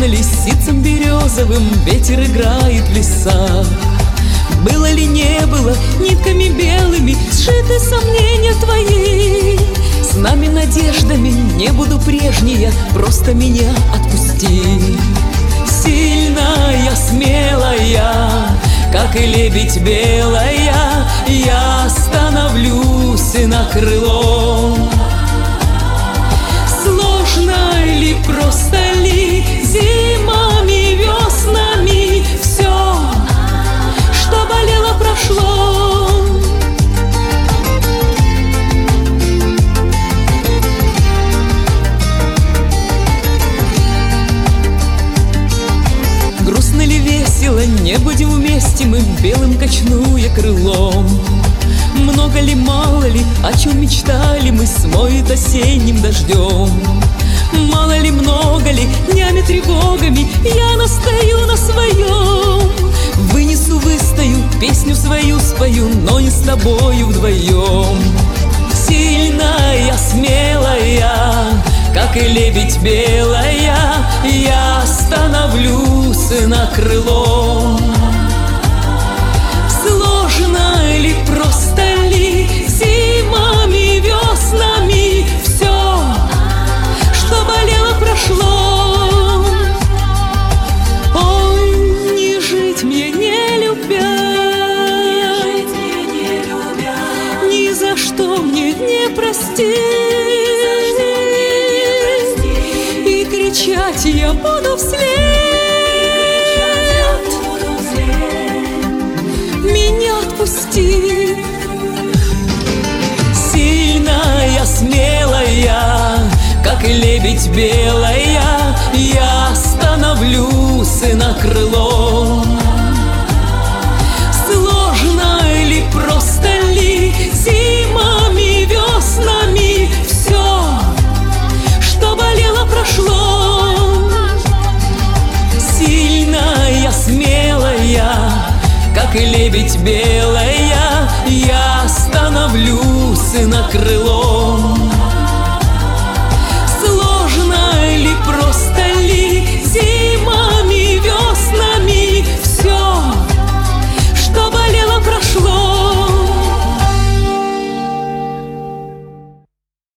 лисицам березовым ветер играет в лесах. Было ли не было, нитками белыми сшиты сомнения твои. С нами надеждами не буду прежней я, просто меня отпусти. Сильная, смелая, как и лебедь белая, я становлюсь на крыло. Сложно ли, просто ли, зимами, веснами все, что болело, прошло. Грустно ли, весело, не будем вместе мы, белым качну я крылом. Много ли, мало ли, о чем мечтали мы, смоет осенним дождем. Мало ли, много ли, днями, тревогами я настаю на своем. Вынесу, выстою, песню свою спою, но не с тобою вдвоем. Сильная, смелая, как и лебедь белая, я становлюсь на крыло. Сложно ли, просто ли, зимами, веснами все, что болело, прошло. Ой, не жить мне, не любя, ни за что мне не простить. И кричать я буду вслед, меня отпусти. Сильная, смелая, как и лебедь белая, я становлюсь на крыло. Сложно ли, просто ли, зимами, веснами все, что болело, прошло. Сильная, смелая, как и лебедь белая, я становлюсь на крыло.